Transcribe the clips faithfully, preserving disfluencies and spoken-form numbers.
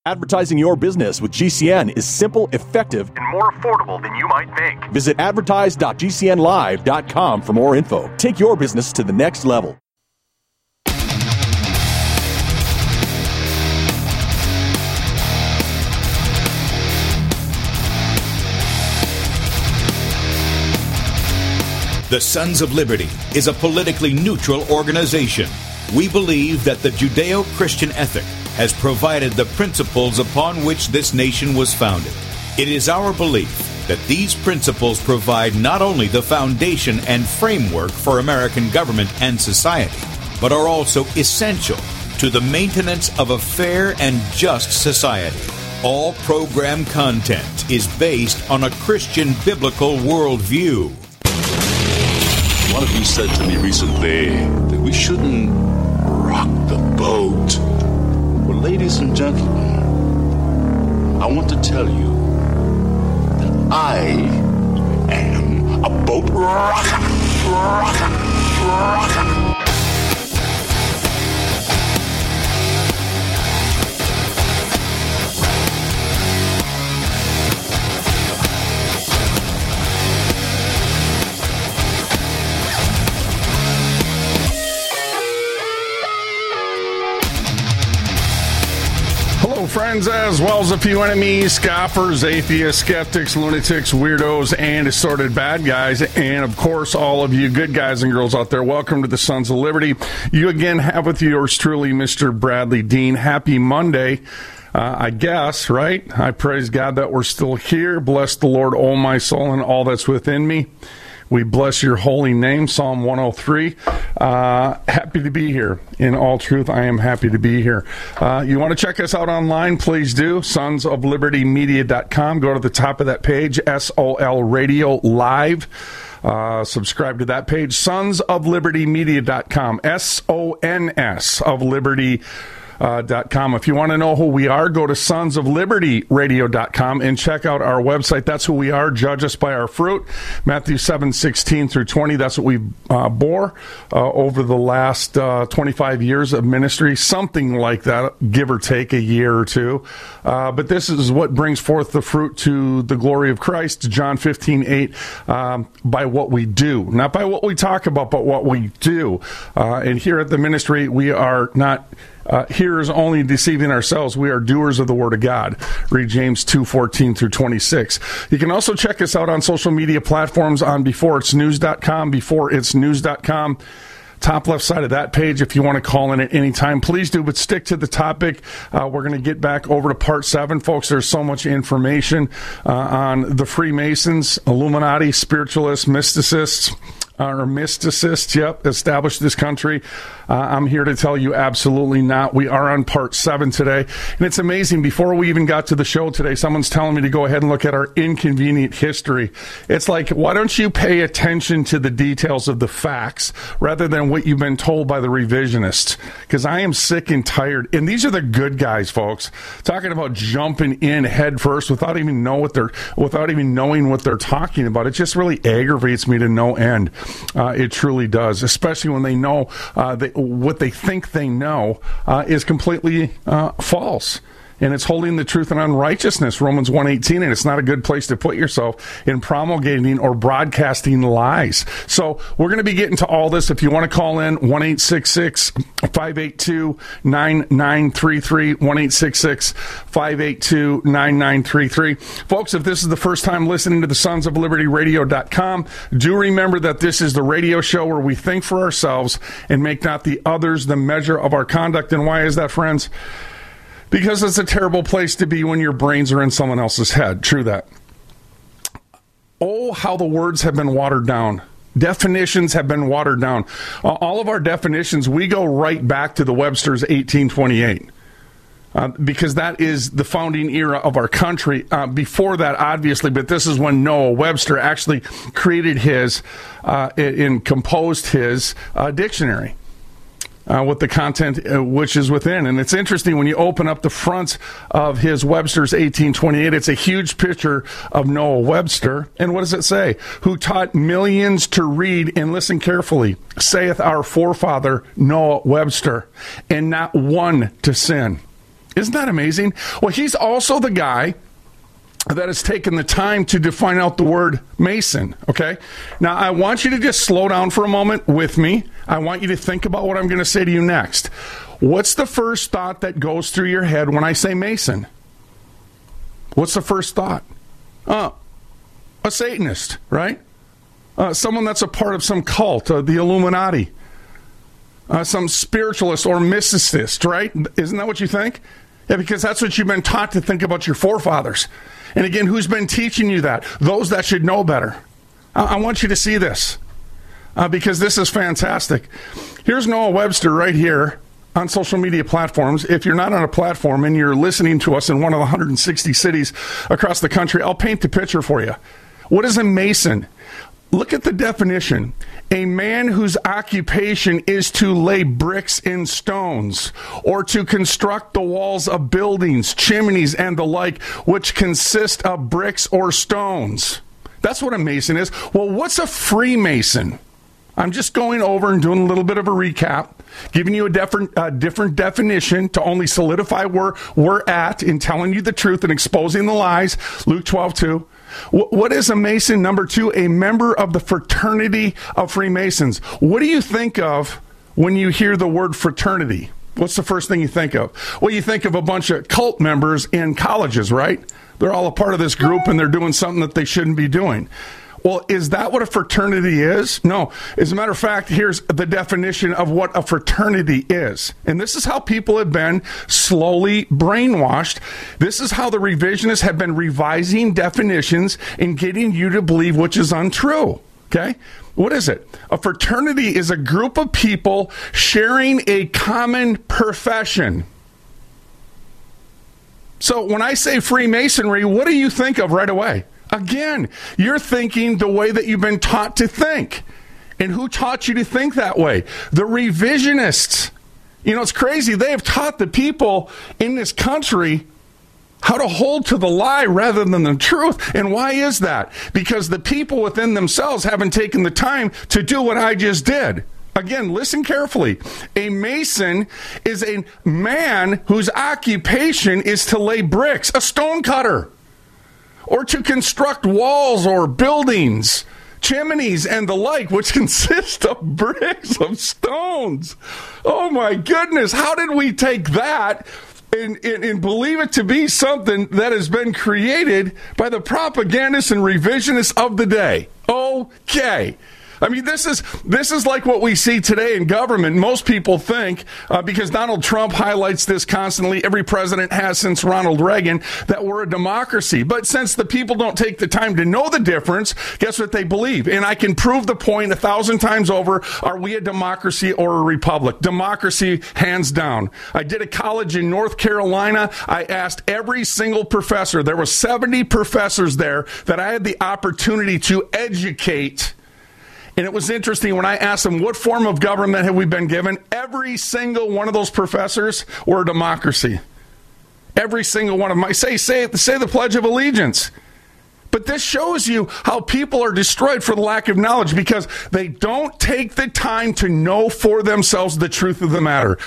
Advertising your business with G C N is simple, effective, and more affordable than you might think. Visit advertise dot g c n live dot com for more info. Take your business to the next level. The Sons of Liberty is a politically neutral organization. We believe that the Judeo-Christian ethic has provided the principles upon which this nation was founded. It is our belief that these principles provide not only the foundation and framework for American government and society, but are also essential to the maintenance of a fair and just society. All program content is based on a Christian biblical worldview. One of you said to me recently that we shouldn't rock the boat. Well, ladies and gentlemen, I want to tell you that I am a boat rocker, rocker, rocker. Friends, as well as a few enemies, scoffers, atheists, skeptics, lunatics, weirdos, and assorted bad guys, and of course all of you good guys and girls out there. Welcome to the Sons of Liberty. You again have with yours truly, Mister Bradley Dean. Happy Monday, uh, I guess, right? I praise God that we're still here. Bless the Lord, O my soul, and all that's within me. We bless your holy name, Psalm one oh three. Uh, happy to be here. In all truth, I am happy to be here. Uh, you want to check us out online, please do. sons of liberty media dot com. Go to the top of that page, S O L Radio Live. Uh, subscribe to that page, sons of liberty media dot com. S O N S of Liberty Uh, dot com. If you want to know who we are, go to sons of liberty radio dot com and check out our website. That's who we are. Judge us by our fruit. Matthew seven sixteen through twenty. That's what we uh, bore uh, over the last uh, twenty-five years of ministry, something like that, give or take a year or two. Uh, but this is what brings forth the fruit to the glory of Christ. John fifteen eight. Um, by what we do, not by what we talk about, but what we do. Uh, and here at the ministry, we are not Uh, hearers only, deceiving ourselves. We are doers of the Word of God. Read James two fourteen through twenty-six. You can also check us out on social media platforms on before its news dot com, before its news dot com. Top left side of that page, if you want to call in at any time, please do, but stick to the topic. Uh, we're going to get back over to part seven, folks. There's so much information uh, on the Freemasons, Illuminati, spiritualists, mysticists, Uh, or mysticists, yep, established this country. Uh, I'm here to tell you absolutely not. We are on part seven today. And it's amazing. Before we even got to the show today, someone's telling me to go ahead and look at our inconvenient history. It's like, why don't you pay attention to the details of the facts rather than what you've been told by the revisionists? Because I am sick and tired. And these are the good guys, folks, talking about jumping in head first without even know what they're, without even knowing what they're talking about. It just really aggravates me to no end. Uh, it truly does, especially when they know uh, they, what they think they know uh, is completely uh, false. And it's holding the truth in unrighteousness, Romans one eighteen, and it's not a good place to put yourself in promulgating or broadcasting lies. So we're going to be getting to all this. If you want to call in, one eight six six, five eight two, nine nine three three, one eight six six, five eight two, nine nine three three. Folks, if this is the first time listening to the sons of liberty radio dot com, do remember that this is the radio show where we think for ourselves and make not the others the measure of our conduct. And why is that, friends? Because it's a terrible place to be when your brains are in someone else's head. True that. Oh, how the words have been watered down. Definitions have been watered down. Uh, all of our definitions, we go right back to the Webster's eighteen twenty-eight. Uh, because that is the founding era of our country. Uh, before that, obviously, but this is when Noah Webster actually created his uh, and composed his uh, dictionary. Uh, with the content uh, which is within. And it's interesting when you open up the front of his Webster's eighteen twenty-eight, it's a huge picture of Noah Webster. And what does it say? Who taught millions to read, and listen carefully, saith our forefather Noah Webster, and not one to sin. Isn't that amazing? Well, he's also the guy that has taken the time to define out the word Mason, okay? Now, I want you to just slow down for a moment with me. I want you to think about what I'm going to say to you next. What's the first thought that goes through your head when I say Mason? What's the first thought? Uh, a Satanist, right? Uh, someone that's a part of some cult, uh, the Illuminati. Uh, some spiritualist or mysticist, right? Isn't that what you think? Yeah, because that's what you've been taught to think about your forefathers. And again, who's been teaching you that? Those that should know better. I, I want you to see this uh, because this is fantastic. Here's Noah Webster right here on social media platforms. If you're not on a platform and you're listening to us in one of the one hundred sixty cities across the country, I'll paint the picture for you. What is a Mason? Look at the definition. A man whose occupation is to lay bricks in stones or to construct the walls of buildings, chimneys, and the like, which consist of bricks or stones. That's what a Mason is. Well, what's a Freemason? I'm just going over and doing a little bit of a recap, giving you a different, uh, different definition to only solidify where we're at in telling you the truth and exposing the lies. Luke twelve two. What is a Mason? Number two, a member of the fraternity of Freemasons. What do you think of when you hear the word fraternity? What's the first thing you think of? Well, you think of a bunch of cult members in colleges, right? They're all a part of this group and they're doing something that they shouldn't be doing. Well, is that what a fraternity is? No. As a matter of fact, here's the definition of what a fraternity is. And this is how people have been slowly brainwashed. This is how the revisionists have been revising definitions and getting you to believe which is untrue. Okay? What is it? A fraternity is a group of people sharing a common profession. So when I say Freemasonry, what do you think of right away? Again, you're thinking the way that you've been taught to think. And who taught you to think that way? The revisionists. You know, it's crazy. They have taught the people in this country how to hold to the lie rather than the truth. And why is that? Because the people within themselves haven't taken the time to do what I just did. Again, listen carefully. A Mason is a man whose occupation is to lay bricks, a stone cutter, or to construct walls or buildings, chimneys, and the like, which consist of bricks of stones. Oh, my goodness. How did we take that and, and, and believe it to be something that has been created by the propagandists and revisionists of the day? Okay. I mean, this is this is like what we see today in government. Most people think, uh, because Donald Trump highlights this constantly, every president has since Ronald Reagan, that we're a democracy. But since the people don't take the time to know the difference, guess what they believe? And I can prove the point a thousand times over. Are we a democracy or a republic? Democracy, hands down. I did a college in North Carolina. I asked every single professor. There were seventy professors there that I had the opportunity to educate. And it was interesting when I asked them, what form of government have we been given? Every single one of those professors were a democracy. Every single one of them. I say, say, say the Pledge of Allegiance. But this shows you how people are destroyed for the lack of knowledge because they don't take the time to know for themselves the truth of the matter.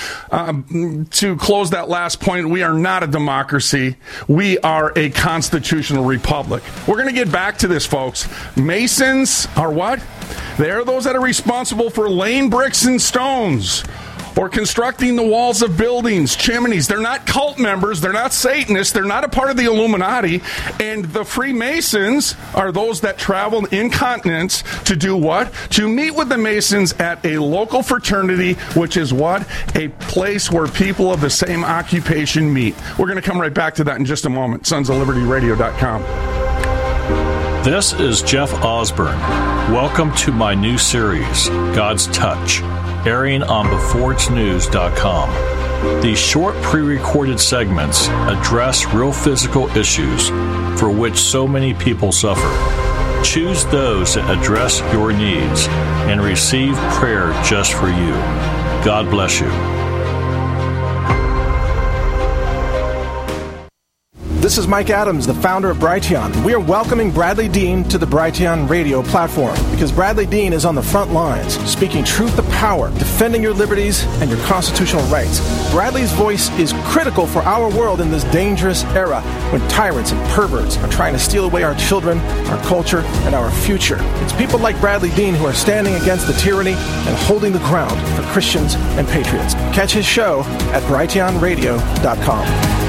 Um, to close that last point, we are not a democracy. We are a constitutional republic. We're going to get back to this, folks. Masons are what? They are those that are responsible for laying bricks and stones or constructing the walls of buildings, chimneys. They're not cult members. They're not Satanists. They're not a part of the Illuminati. And the Freemasons are those that travel in continents to do what? To meet with the Masons at a local fraternity, which is what? A place where people of the same occupation meet. We're going to come right back to that in just a moment. sons of liberty radio dot com. This is Jeff Osborne. Welcome to my new series, God's Touch, airing on beforets news dot com. These short pre-recorded segments address real physical issues for which so many people suffer. Choose those that address your needs and receive prayer just for you. God bless you. this is Mike Adams, the founder of Brighteon. We are welcoming Bradley Dean to the Brighteon radio platform because Bradley Dean is on the front lines, speaking truth to power, defending your liberties and your constitutional rights. Bradley's voice is critical for our world in this dangerous era when tyrants and perverts are trying to steal away our children, our culture, and our future. It's people like Bradley Dean who are standing against the tyranny and holding the ground for Christians and patriots. Catch his show at brighteon radio dot com.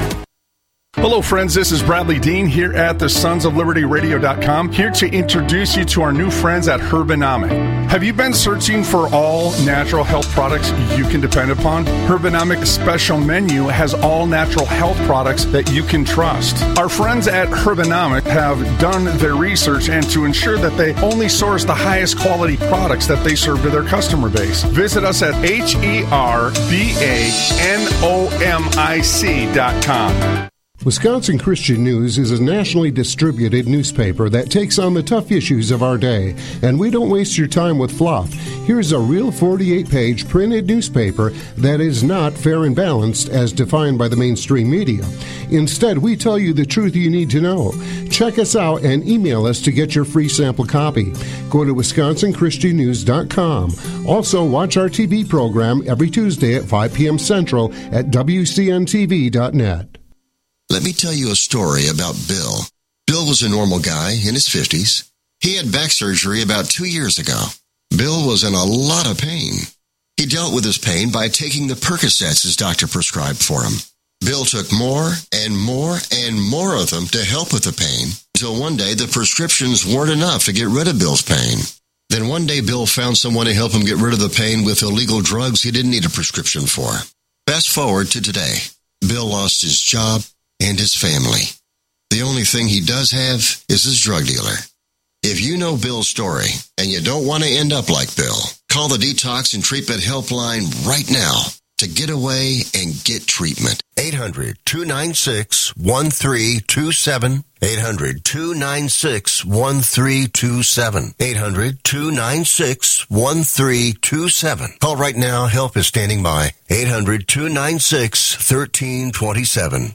Hello, friends. This is Bradley Dean here at the Sons of Liberty Radio dot com, here to introduce you to our new friends at Herbonomic. Have you been searching for all natural health products you can depend upon? Herbonomic's special menu has all natural health products that you can trust. Our friends at Herbonomic have done their research and to ensure that they only source the highest quality products that they serve to their customer base. Visit us at H E R B A N O M I C dot com. Wisconsin Christian News is a nationally distributed newspaper that takes on the tough issues of our day, and we don't waste your time with fluff. Here's a real forty-eight page printed newspaper that is not fair and balanced as defined by the mainstream media. Instead, we tell you the truth you need to know. Check us out and email us to get your free sample copy. Go to wisconsin christian news dot com. Also, watch our T V program every Tuesday at five p.m. Central at w c n t v dot net. Let me tell you a story about Bill. Bill was a normal guy in his fifties. He had back surgery about two years ago. Bill was in a lot of pain. He dealt with his pain by taking the Percocets his doctor prescribed for him. Bill took more and more and more of them to help with the pain until one day the prescriptions weren't enough to get rid of Bill's pain. Then one day Bill found someone to help him get rid of the pain with illegal drugs he didn't need a prescription for. Fast forward to today. Bill lost his job and his family. The only thing he does have is his drug dealer. If you know Bill's story and you don't want to end up like Bill, call the Detox and Treatment Helpline right now to get away and get treatment. eight hundred, two nine six, one three two seven. eight hundred, two nine six, one three two seven. eight hundred, two nine six, one three two seven. Call right now. Help is standing by. eight hundred, two nine six, one three two seven.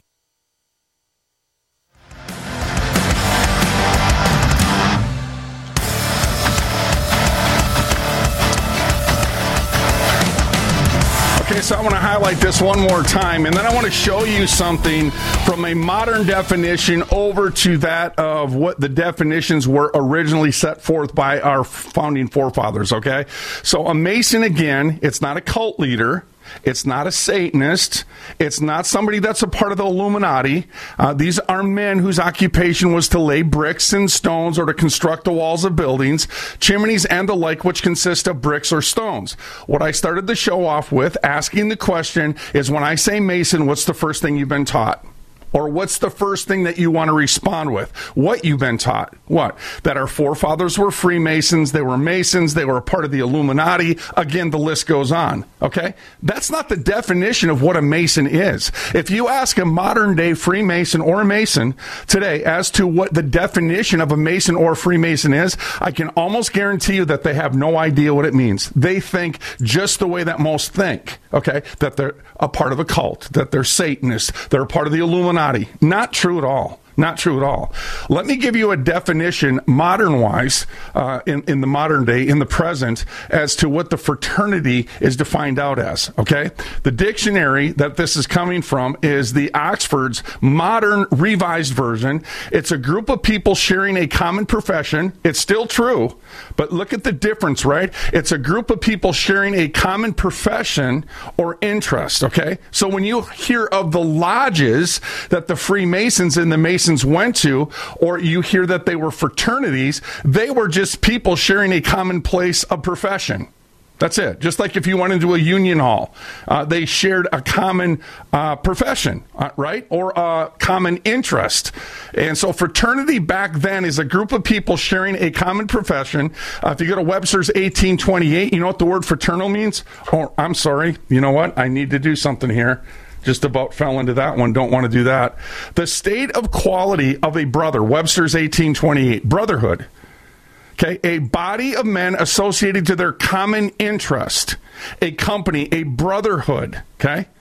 Okay, so I want to highlight this one more time, and then I want to show you something from a modern definition over to that of what the definitions were originally set forth by our founding forefathers, okay? So a Mason, again, it's not a cult leader. It's not a Satanist. It's not somebody that's a part of the Illuminati. Uh, these are men whose occupation was to lay bricks and stones or to construct the walls of buildings, chimneys, and the like, which consist of bricks or stones. What I started the show off with, asking the question, is when I say Mason, what's the first thing you've been taught? Or what's the first thing that you want to respond with? What you've been taught. What? That our forefathers were Freemasons, they were Masons, they were a part of the Illuminati. Again, the list goes on. Okay? That's not the definition of what a Mason is. If you ask a modern-day Freemason or a Mason today as to what the definition of a Mason or a Freemason is, I can almost guarantee you that they have no idea what it means. They think just the way that most think. Okay? That they're a part of a cult, that they're Satanists, they're a part of the Illuminati. Not true at all. Not true at all. Let me give you a definition, modern-wise, uh, in, in the modern day, in the present, as to what the fraternity is defined out as, okay? The dictionary that this is coming from is the Oxford's Modern Revised Version. It's a group of people sharing a common profession. It's still true, but look at the difference, right? It's a group of people sharing a common profession or interest, okay? So when you hear of the lodges that the Freemasons and the Masons went to, or you hear that they were fraternities, they were just people sharing a common place of profession. That's it. Just like if you went into a union hall, uh, they shared a common uh, profession, uh, right? Or a common interest. And so fraternity back then is a group of people sharing a common profession. Uh, if you go to Webster's eighteen twenty-eight, you know what the word fraternal means? Oh, I'm sorry. You know what? I need to do something here. Just about fell into that one. Don't want to do that. The state of quality of a brother, Webster's eighteen twenty-eight, brotherhood. Okay, a body of men associated to their common interest, a company, a brotherhood. Okay,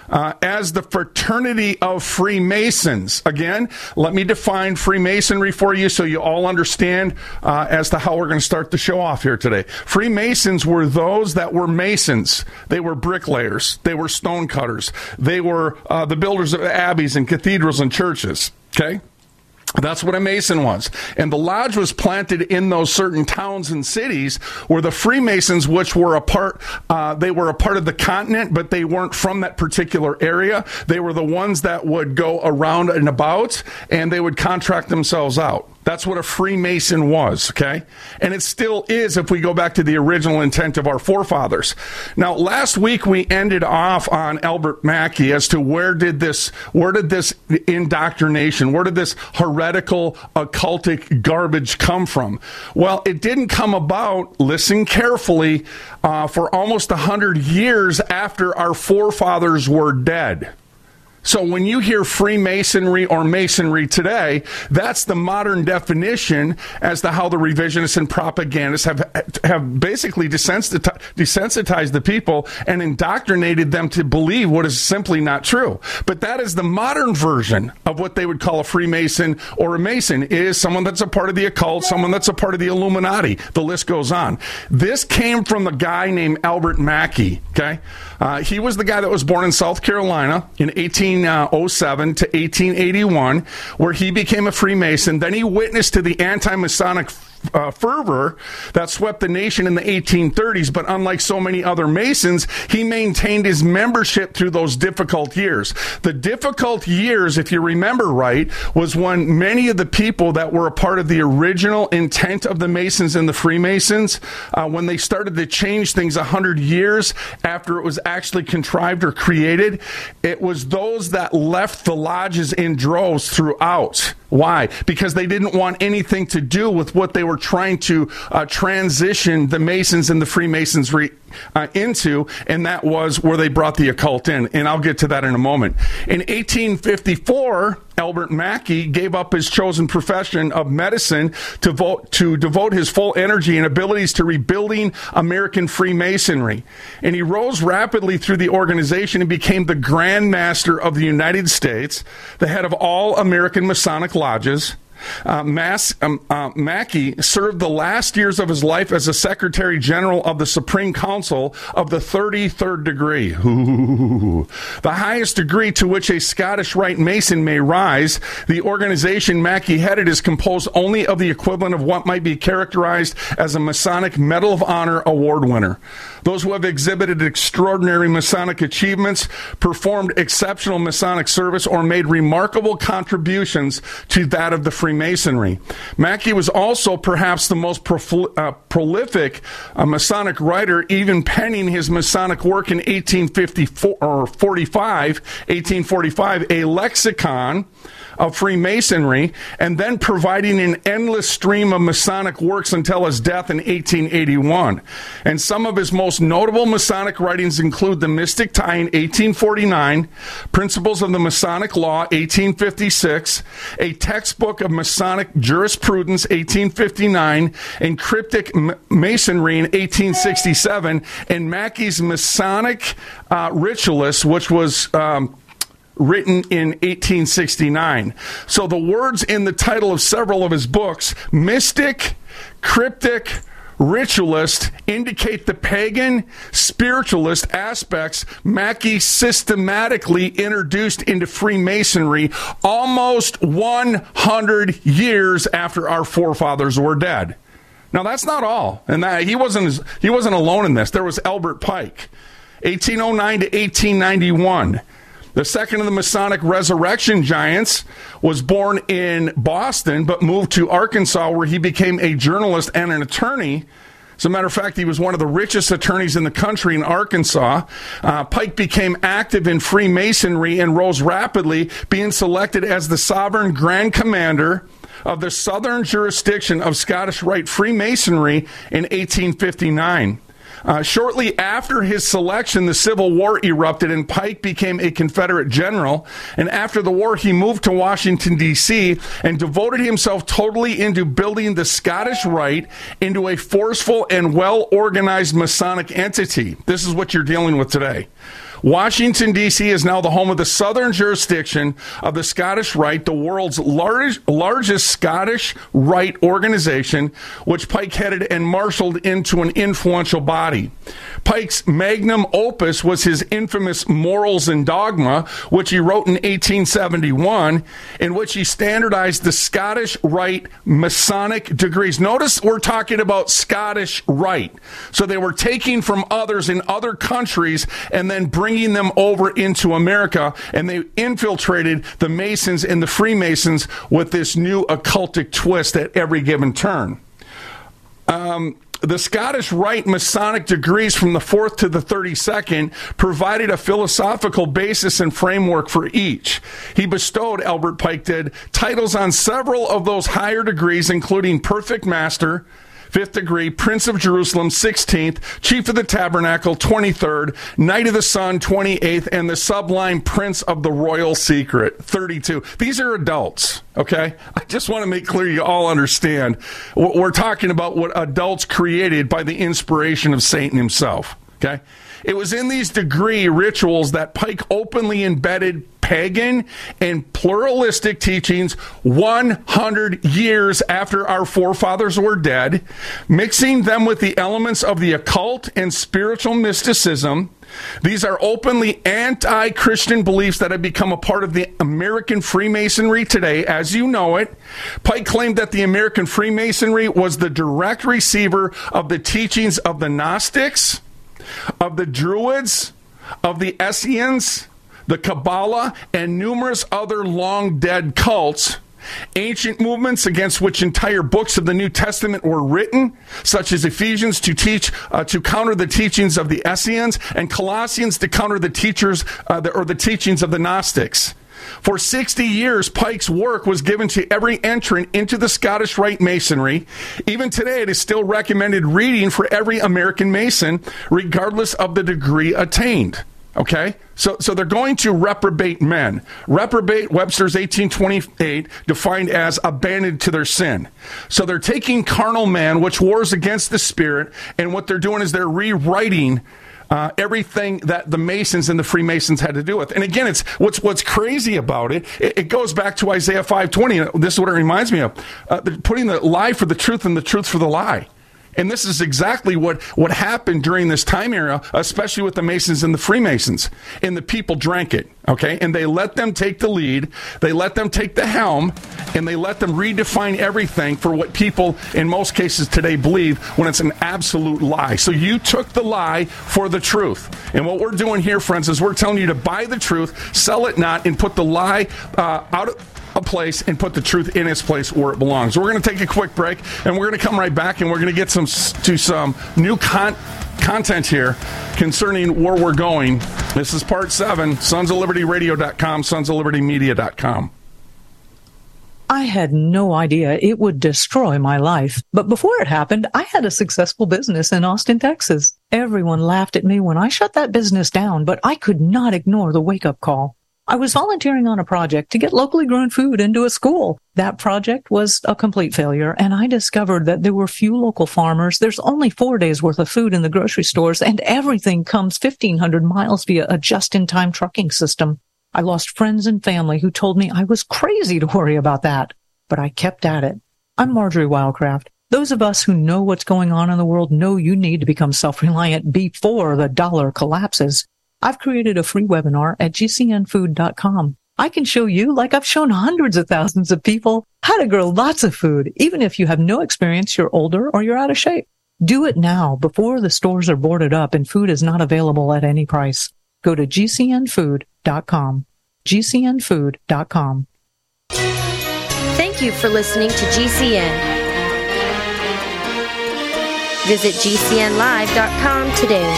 uh, as the fraternity of Freemasons. Again, let me define Freemasonry for you so you all understand uh, as to how we're going to start the show off here today. Freemasons were those that were masons. They were bricklayers. They were stonecutters. They were uh, the builders of abbeys and cathedrals and churches. Okay? That's what a Mason was. And the lodge was planted in those certain towns and cities where the Freemasons, which were a part, uh, they were a part of the continent, but they weren't from that particular area. They were the ones that would go around and about, and they would contract themselves out. That's what a Freemason was, okay? And it still is if we go back to the original intent of our forefathers. Now, last week we ended off on Albert Mackey as to where did this, where did this indoctrination, where did this heretical, occultic garbage come from? Well, it didn't come about, listen carefully, uh, for almost a hundred years after our forefathers were dead. So when you hear Freemasonry or Masonry today, that's the modern definition as to how the revisionists and propagandists have have basically desensitized, desensitized the people and indoctrinated them to believe what is simply not true. But that is the modern version of what they would call a Freemason or a Mason, is someone that's a part of the occult, someone that's a part of the Illuminati. The list goes on. This came from a guy named Albert Mackey, okay? Uh, he was the guy that was born in South Carolina in eighteen oh seven to eighteen eighty-one, where he became a Freemason. Then he witnessed to the anti-Masonic Uh, fervor that swept the nation in the eighteen thirties, but unlike so many other Masons, he maintained his membership through those difficult years. The difficult years, if you remember right, was when many of the people that were a part of the original intent of the Masons and the Freemasons, uh, when they started to change things a hundred years after it was actually contrived or created, it was those that left the lodges in droves throughout. Why? Because they didn't want anything to do with what they were trying to uh, transition the Masons and the Freemasons re- uh, into, and that was where they brought the occult in. And I'll get to that in a moment. In eighteen fifty-four, Albert Mackey gave up his chosen profession of medicine to vote, to devote his full energy and abilities to rebuilding American Freemasonry. And he rose rapidly through the organization and became the Grand Master of the United States, the head of all American Masonic lodges. Uh, Mas- um, uh, Mackey served the last years of his life as a Secretary General of the Supreme Council of the thirty-third degree. Ooh. The highest degree to which a Scottish Rite Mason may rise. The organization Mackey headed is composed only of the equivalent of what might be characterized as a Masonic Medal of Honor award winner. Those who have exhibited extraordinary Masonic achievements, performed exceptional Masonic service, or made remarkable contributions to that of the Freemasonry. Mackey was also perhaps the most profl- uh, prolific uh, Masonic writer, even penning his Masonic work in eighteen fifty-four or forty-five, eighteen forty-five, a lexicon of Freemasonry, and then providing an endless stream of Masonic works until his death in eighteen eighty-one. And some of his most notable Masonic writings include The Mystic Tie in eighteen forty-nine, Principles of the Masonic Law, eighteen fifty-six, a textbook of Masonic jurisprudence, eighteen fifty-nine, and Cryptic Masonry in eighteen sixty-seven, and Mackey's Masonic uh, Ritualist, which was um, written in eighteen sixty-nine. So the words in the title of several of his books, mystic, cryptic, ritualist, indicate the pagan, spiritualist aspects Mackey systematically introduced into Freemasonry almost one hundred years after our forefathers were dead. Now that's not all, and that, he wasn't he wasn't alone in this. There was Albert Pike, eighteen oh nine to eighteen ninety-one. The second of the Masonic resurrection giants was born in Boston, but moved to Arkansas, where he became a journalist and an attorney. As a matter of fact, he was one of the richest attorneys in the country in Arkansas. Uh, Pike became active in Freemasonry and rose rapidly, being selected as the sovereign grand commander of the southern jurisdiction of Scottish Rite Freemasonry in eighteen fifty-nine. Uh, shortly after his selection, the Civil War erupted and Pike became a Confederate general. And after the war, he moved to Washington, D C and devoted himself totally into building the Scottish Rite into a forceful and well-organized Masonic entity. This is what you're dealing with today. Washington, D C is now the home of the southern jurisdiction of the Scottish Rite, the world's large, largest Scottish Rite organization, which Pike headed and marshaled into an influential body. Pike's magnum opus was his infamous Morals and Dogma, which he wrote in eighteen seventy-one, in which he standardized the Scottish Rite Masonic degrees. Notice we're talking about Scottish Rite. So they were taking from others in other countries and then bringing them over into America, and they infiltrated the Masons and the Freemasons with this new occultic twist at every given turn. Um, the Scottish Rite Masonic degrees from the fourth to the thirty-second provided a philosophical basis and framework for each. He bestowed, Albert Pike did, titles on several of those higher degrees, including Perfect Master, fifth degree, Prince of Jerusalem, sixteenth, Chief of the Tabernacle, twenty-third, Knight of the Sun, twenty-eighth, and the Sublime Prince of the Royal Secret, thirty-two. These are adults, okay? I just want to make clear you all understand. We're talking about what adults created by the inspiration of Satan himself, okay? It was in these degree rituals that Pike openly embedded pagan and pluralistic teachings one hundred years after our forefathers were dead, mixing them with the elements of the occult and spiritual mysticism. These are openly anti-Christian beliefs that have become a part of the American Freemasonry today, as you know it. Pike claimed that the American Freemasonry was the direct receiver of the teachings of the Gnostics, of the Druids, of the Essenes, the Kabbalah, and numerous other long-dead cults, ancient movements against which entire books of the New Testament were written, such as Ephesians to teach uh, to counter the teachings of the Essenes, and Colossians to counter the teachers uh, the, or the teachings of the Gnostics. For sixty years, Pike's work was given to every entrant into the Scottish Rite Masonry. Even today, it is still recommended reading for every American Mason, regardless of the degree attained. Okay? So so they're going to reprobate men. Reprobate, Webster's eighteen twenty-eight, defined as abandoned to their sin. So they're taking carnal man, which wars against the spirit, and what they're doing is they're rewriting Uh, everything that the Masons and the Freemasons had to do with. And again, it's what's what's crazy about it, it, it goes back to Isaiah five twenty. This is what it reminds me of. Uh, putting the lie for the truth and the truth for the lie. And this is exactly what, what happened during this time era, especially with the Masons and the Freemasons. And the people drank it, okay? And they let them take the lead, they let them take the helm, and they let them redefine everything for what people, in most cases today, believe when it's an absolute lie. So you took the lie for the truth. And what we're doing here, friends, is we're telling you to buy the truth, sell it not, and put the lie uh, out of a place and put the truth in its place where it belongs. We're going to take a quick break, and we're going to come right back, and we're going to get some to some new con- content here concerning where we're going. This is part seven, sons of liberty radio dot com, sons of liberty media dot com. I had no idea it would destroy my life. But before it happened, I had a successful business in Austin, Texas. Everyone laughed at me when I shut that business down, but I could not ignore the wake-up call. I was volunteering on a project to get locally grown food into a school. That project was a complete failure, and I discovered that there were few local farmers. There's only four days worth of food in the grocery stores, and everything comes fifteen hundred miles via a just-in-time trucking system. I lost friends and family who told me I was crazy to worry about that, but I kept at it. I'm Marjorie Wildcraft. Those of us who know what's going on in the world know you need to become self-reliant before the dollar collapses. I've created a free webinar at G C N food dot com. I can show you, like I've shown hundreds of thousands of people, how to grow lots of food, even if you have no experience, you're older, or you're out of shape. Do it now before the stores are boarded up and food is not available at any price. Go to G C N food dot com. G C N food dot com. Thank you for listening to G C N. Visit G C N live dot com today.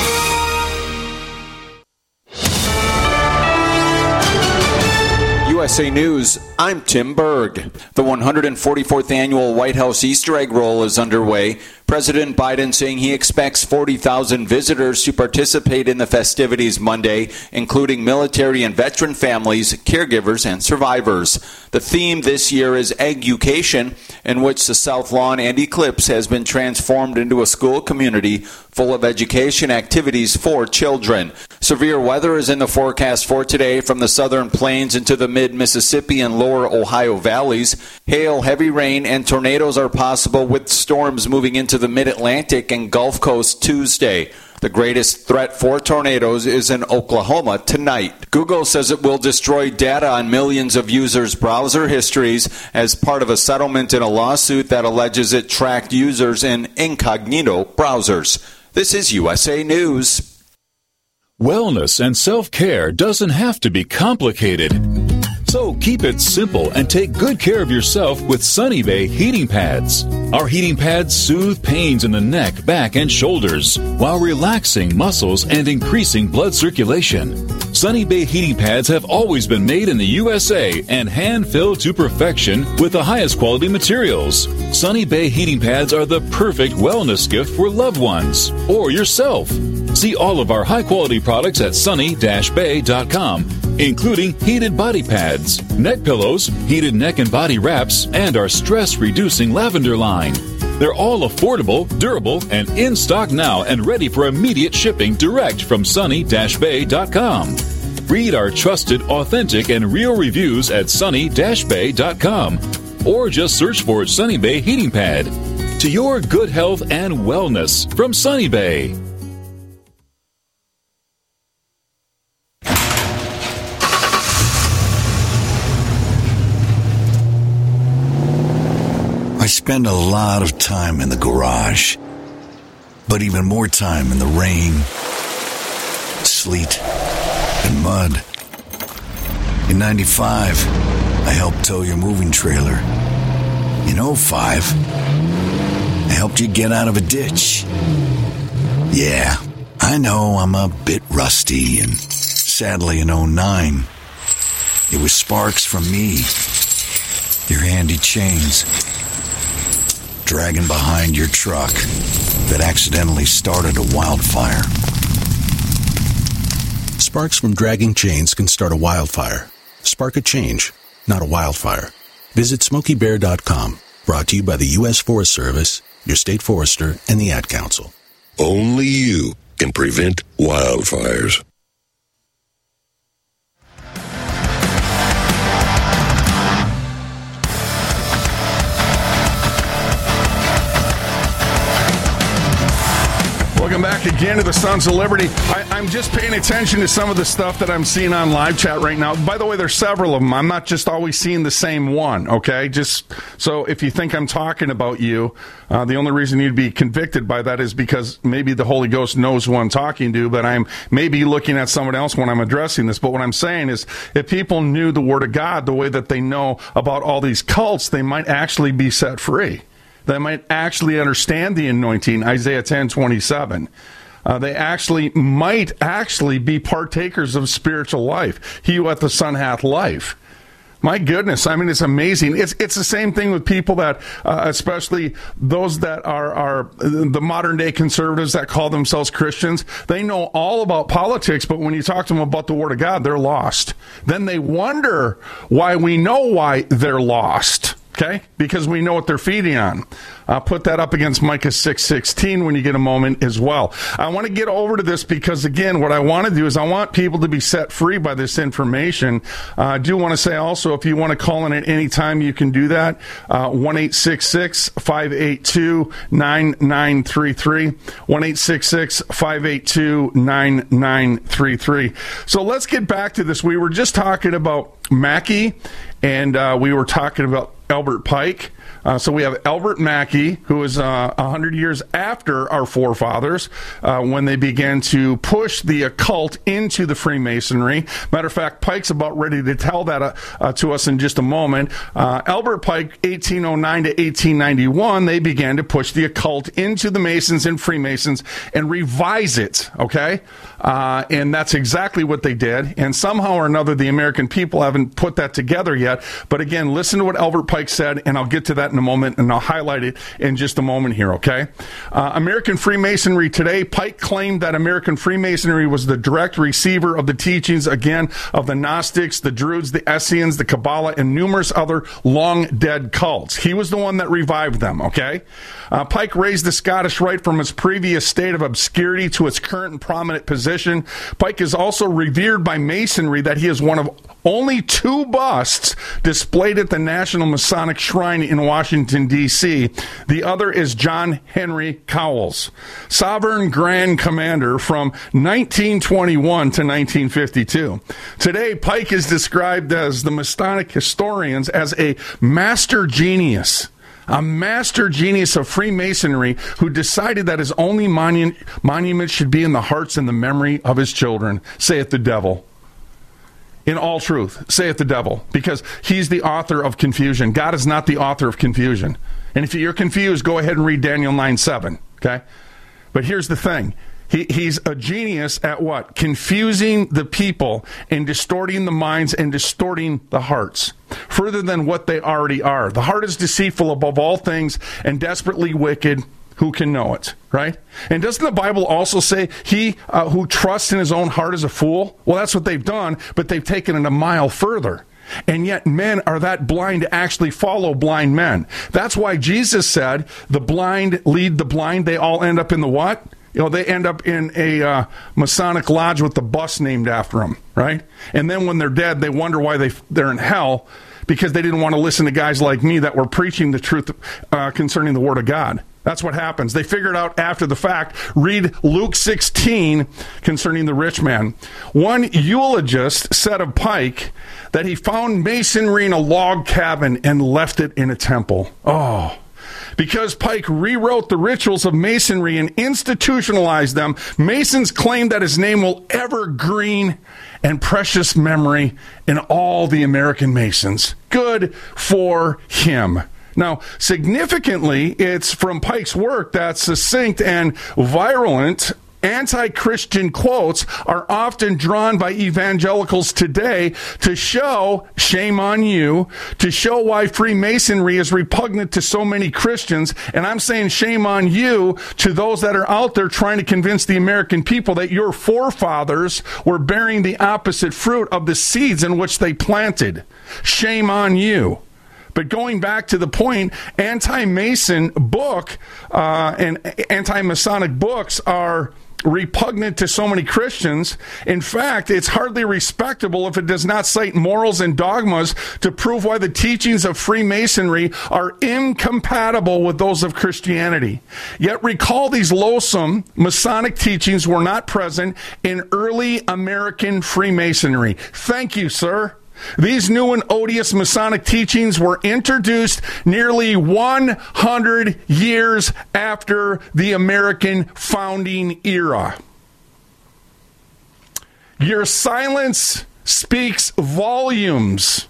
U S A News, I'm Tim Berg. The one hundred forty-fourth annual White House Easter egg roll is underway. President Biden saying he expects forty thousand visitors to participate in the festivities Monday, including military and veteran families, caregivers, and survivors. The theme this year is Eggucation, in which the South Lawn and Eclipse has been transformed into a school community full of education activities for children. Severe weather is in the forecast for today from the southern plains into the mid-Mississippi and lower Ohio valleys. Hail, heavy rain, and tornadoes are possible, with storms moving into the mid-Atlantic and Gulf Coast Tuesday. The greatest threat for tornadoes is in Oklahoma tonight. Google says it will destroy data on millions of users' browser histories as part of a settlement in a lawsuit that alleges it tracked users in incognito browsers. This is U S A News. Wellness and self-care doesn't have to be complicated. So keep it simple and take good care of yourself with Sunny Bay heating pads. Our heating pads soothe pains in the neck, back, and shoulders while relaxing muscles and increasing blood circulation. Sunny Bay heating pads have always been made in the U S A and hand-filled to perfection with the highest quality materials. Sunny Bay heating pads are the perfect wellness gift for loved ones or yourself. See all of our high-quality products at sunny dash bay dot com, including heated body pads, neck pillows, heated neck and body wraps, and our stress-reducing lavender line. They're all affordable, durable, and in stock now and ready for immediate shipping direct from sunny dash bay dot com. Read our trusted, authentic, and real reviews at sunny dash bay dot com or just search for Sunny Bay Heating Pad. To your good health and wellness from Sunny Bay. I spend a lot of time in the garage, but even more time in the rain, sleet, and mud. In ninety-five, I helped tow your moving trailer. In oh five, I helped you get out of a ditch. Yeah, I know I'm a bit rusty, and sadly in oh nine, it was sparks from me, your handy chains, dragging behind your truck that accidentally started a wildfire. Sparks from dragging chains can start a wildfire. Spark a change, not a wildfire. Visit smoky bear dot com. Brought to you by the U S Forest Service, your state forester, and the Ad Council. Only you can prevent wildfires. Welcome back again to the Sons of Liberty. I, I'm just paying attention to some of the stuff that I'm seeing on live chat right now. By the way, there's several of them. I'm not just always seeing the same one, okay? Just so if you think I'm talking about you, uh, the only reason you'd be convicted by that is because maybe the Holy Ghost knows who I'm talking to, but I'm maybe looking at someone else when I'm addressing this. But what I'm saying is if people knew the Word of God the way that they know about all these cults, they might actually be set free. They might actually understand the anointing, Isaiah ten twenty-seven. Uh, they actually might actually be partakers of spiritual life. He who hath the Son hath life. My goodness, I mean, it's amazing. It's it's the same thing with people that, uh, especially those that are, are the modern day conservatives that call themselves Christians. They know all about politics, but when you talk to them about the Word of God, they're lost. Then they wonder why we know why they're lost. Okay, because we know what they're feeding on. Uh, put that up against Micah six sixteen when you get a moment as well. I want to get over to this because, again, what I want to do is I want people to be set free by this information. Uh, I do want to say also, if you want to call in at any time, you can do that. Uh, one eight six six, five eight two, nine nine three three. one eight six six, five eight two, nine nine three three. So let's get back to this. We were just talking about Mackey, and uh, we were talking about Albert Pike. Uh, so we have Albert Mackey, who is uh, one hundred years after our forefathers, uh, when they began to push the occult into the Freemasonry. Matter of fact, Pike's about ready to tell that uh, uh, to us in just a moment. Uh, Albert Pike, eighteen oh nine to eighteen ninety-one, they began to push the occult into the Masons and Freemasons and revise it, okay? Uh, and that's exactly what they did. And somehow or another, the American people haven't put that together yet. But again, listen to what Albert Pike said, and I'll get to that in a moment, and I'll highlight it in just a moment here, okay? Uh, American Freemasonry Today, Pike claimed that American Freemasonry was the direct receiver of the teachings, again, of the Gnostics, the Druids, the Essenes, the Kabbalah, and numerous other long-dead cults. He was the one that revived them, okay? Uh, Pike raised the Scottish Rite from its previous state of obscurity to its current and prominent position. Pike is also revered by Masonry that he is one of only two busts displayed at the National Masonic Shrine in Washington, D C The other is John Henry Cowles, Sovereign Grand Commander from nineteen twenty-one to nineteen fifty-two. Today, Pike is described as the Masonic historians as a master genius. A master genius of Freemasonry who decided that his only monu- monument should be in the hearts and the memory of his children, saith the devil. In all truth, saith the devil, because he's the author of confusion. God is not the author of confusion. And if you're confused, go ahead and read Daniel nine seven, okay? But here's the thing. He, he's a genius at what? Confusing the people and distorting the minds and distorting the hearts further than what they already are. The heart is deceitful above all things and desperately wicked. Who can know it, right? And doesn't the Bible also say he uh, who trusts in his own heart is a fool? Well, that's what they've done, but they've taken it a mile further. And yet men are that blind to actually follow blind men. That's why Jesus said, the blind lead the blind. They all end up in the what? You know, they end up in a uh, Masonic lodge with the bus named after them, right? And then when they're dead, they wonder why they, they're in hell, because they didn't want to listen to guys like me that were preaching the truth uh, concerning the Word of God. That's what happens. They figured out after the fact. Read Luke sixteen concerning the rich man. One eulogist said of Pike that he found masonry in a log cabin and left it in a temple. Oh, because Pike rewrote the rituals of Masonry and institutionalized them, Masons claim that his name will evergreen and precious memory in all the American Masons. Good for him. Now, significantly, it's from Pike's work that succinct and virulent anti-Christian quotes are often drawn by evangelicals today to show, shame on you, to show why Freemasonry is repugnant to so many Christians. And I'm saying shame on you to those that are out there trying to convince the American people that your forefathers were bearing the opposite fruit of the seeds in which they planted. Shame on you. But going back to the point, anti-Mason book uh, and anti-Masonic books are repugnant to so many Christians. In fact, it's hardly respectable if it does not cite morals and dogmas to prove why the teachings of Freemasonry are incompatible with those of Christianity. Yet recall these loathsome Masonic teachings were not present in early American Freemasonry. Thank you, sir. These new and odious Masonic teachings were introduced nearly one hundred years after the American founding era. Your silence speaks volumes.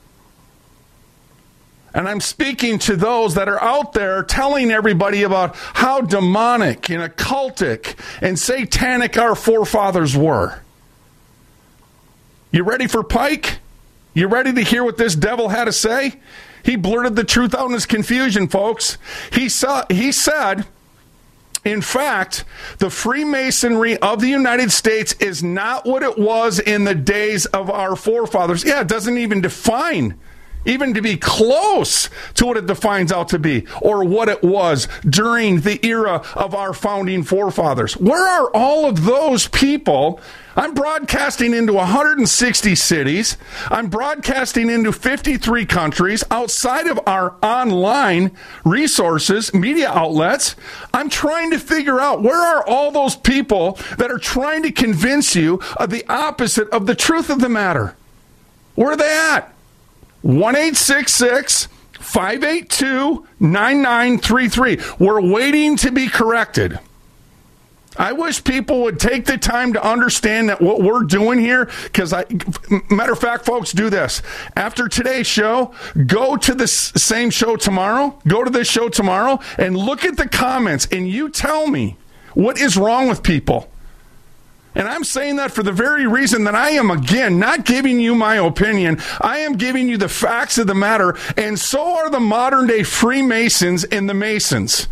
And I'm speaking to those that are out there telling everybody about how demonic and occultic and satanic our forefathers were. You ready for Pike? You ready to hear what this devil had to say? He blurted the truth out in his confusion, folks. He saw, he said, in fact, the Freemasonry of the United States is not what it was in the days of our forefathers. Yeah, it doesn't even define, even to be close to what it defines out to be, or what it was during the era of our founding forefathers. Where are all of those people? I'm broadcasting into one hundred sixty cities. I'm broadcasting into fifty-three countries outside of our online resources, media outlets. I'm trying to figure out where are all those people that are trying to convince you of the opposite of the truth of the matter. Where are they at? one eight six six, five eight two, nine nine three three. We're waiting to be corrected. I wish people would take the time to understand that what we're doing here, because I, matter of fact, folks, do this. After today's show, go to the same show tomorrow, go to this show tomorrow, and look at the comments, and you tell me what is wrong with people. And I'm saying that for the very reason that I am, again, not giving you my opinion. I am giving you the facts of the matter, and so are the modern-day Freemasons and the Masons,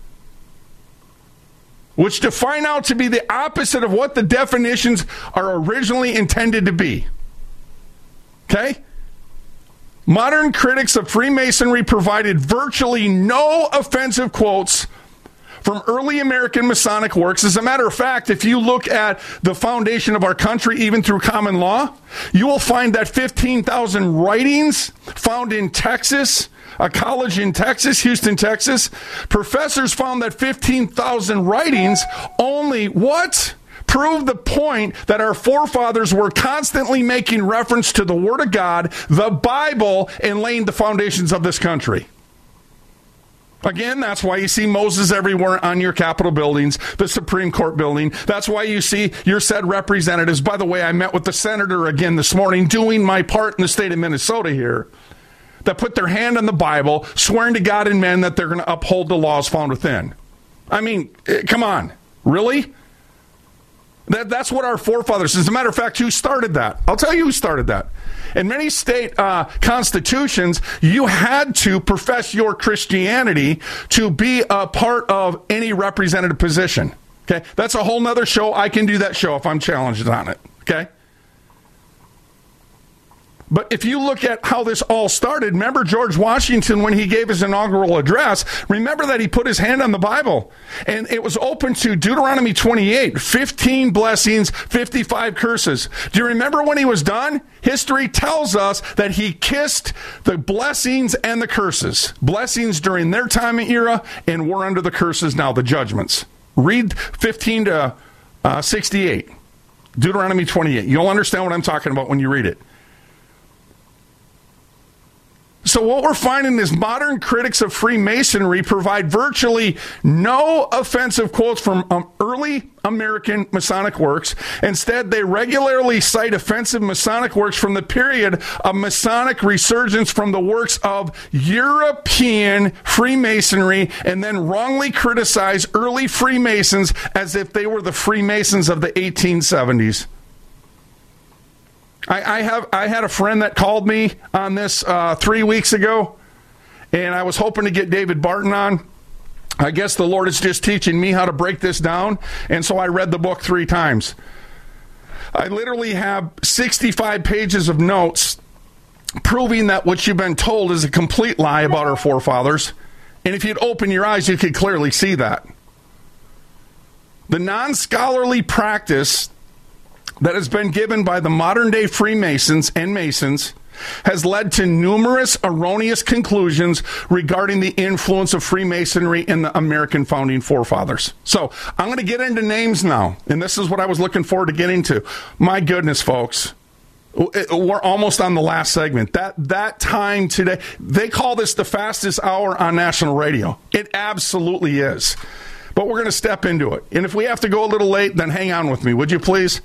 which define out to be the opposite of what the definitions are originally intended to be. Okay? Modern critics of Freemasonry provided virtually no offensive quotes from early American Masonic works. As a matter of fact, if you look at the foundation of our country, even through common law, you will find that fifteen thousand writings found in Texas, a college in Texas, Houston, Texas, professors found that fifteen thousand writings only, what? Prove the point that our forefathers were constantly making reference to the Word of God, the Bible, and laying the foundations of this country. Again, that's why you see Moses everywhere on your Capitol buildings, the Supreme Court building. That's why you see your said representatives. By the way, I met with the senator again this morning doing my part in the state of Minnesota here, that put their hand on the Bible, swearing to God and men that they're going to uphold the laws found within. I mean, come on. Really? That, that's what our forefathers, as a matter of fact, who started that? I'll tell you who started that. In many state uh, constitutions, you had to profess your Christianity to be a part of any representative position. Okay, that's a whole nother show. I can do that show if I'm challenged on it. Okay. But if you look at how this all started, remember George Washington, when he gave his inaugural address, remember that he put his hand on the Bible. And it was open to Deuteronomy twenty-eight, fifteen blessings, fifty-five curses. Do you remember when he was done? History tells us that he kissed the blessings and the curses. Blessings during their time and era, and we're under the curses now, the judgments. Read fifteen to sixty-eight, Deuteronomy twenty-eight. You'll understand what I'm talking about when you read it. So what we're finding is modern critics of Freemasonry provide virtually no offensive quotes from um, early American Masonic works. Instead, they regularly cite offensive Masonic works from the period of Masonic resurgence from the works of European Freemasonry, and then wrongly criticize early Freemasons as if they were the Freemasons of the eighteen seventies. I, I have I had a friend that called me on this uh, three weeks ago, and I was hoping to get David Barton on. I guess the Lord is just teaching me how to break this down, and so I read the book three times. I literally have sixty-five pages of notes proving that what you've been told is a complete lie about our forefathers, and if you'd open your eyes, you could clearly see that. The non-scholarly practice that has been given by the modern-day Freemasons and Masons has led to numerous erroneous conclusions regarding the influence of Freemasonry in the American founding forefathers. So I'm going to get into names now, and this is what I was looking forward to getting to. My goodness, folks. We're almost on the last segment. That that time today, they call this the fastest hour on national radio. It absolutely is. But we're going to step into it. And if we have to go a little late, then hang on with me, would you please?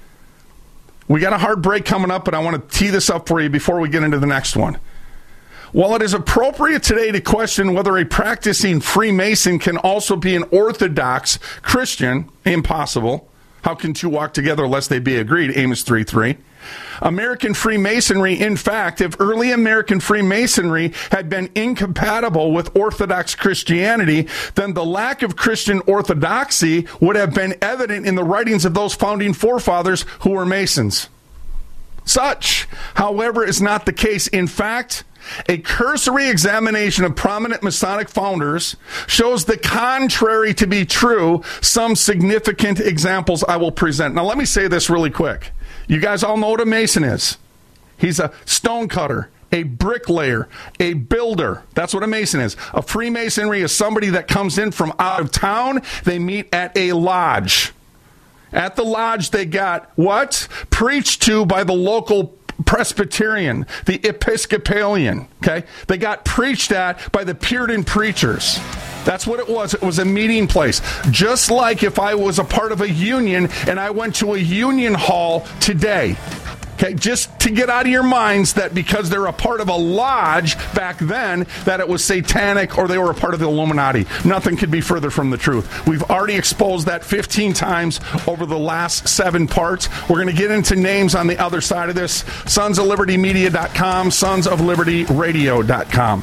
We got a hard break coming up, but I want to tee this up for you before we get into the next one. While it is appropriate today to question whether a practicing Freemason can also be an Orthodox Christian, impossible. How can two walk together lest they be agreed? Amos three three. American Freemasonry, in fact, if early American Freemasonry had been incompatible with Orthodox Christianity, then the lack of Christian orthodoxy would have been evident in the writings of those founding forefathers who were Masons. Such, however, is not the case. In fact, a cursory examination of prominent Masonic founders shows the contrary to be true. Some significant examples I will present. Now, let me say this really quick. You guys all know what a Mason is. He's a stonecutter, a bricklayer, a builder. That's what a Mason is. A Freemasonry is somebody that comes in from out of town. They meet at a lodge. At the lodge, they got what? Preached to by the local Presbyterian, the Episcopalian, okay? They got preached at by the Puritan preachers. That's what it was. It was a meeting place. Just like if I was a part of a union and I went to a union hall today. Okay, just to get out of your minds that because they're a part of a lodge back then, that it was satanic or they were a part of the Illuminati. Nothing could be further from the truth. We've already exposed that fifteen times over the last seven parts. We're going to get into names on the other side of this. sons of liberty media dot com, sons of liberty radio dot com.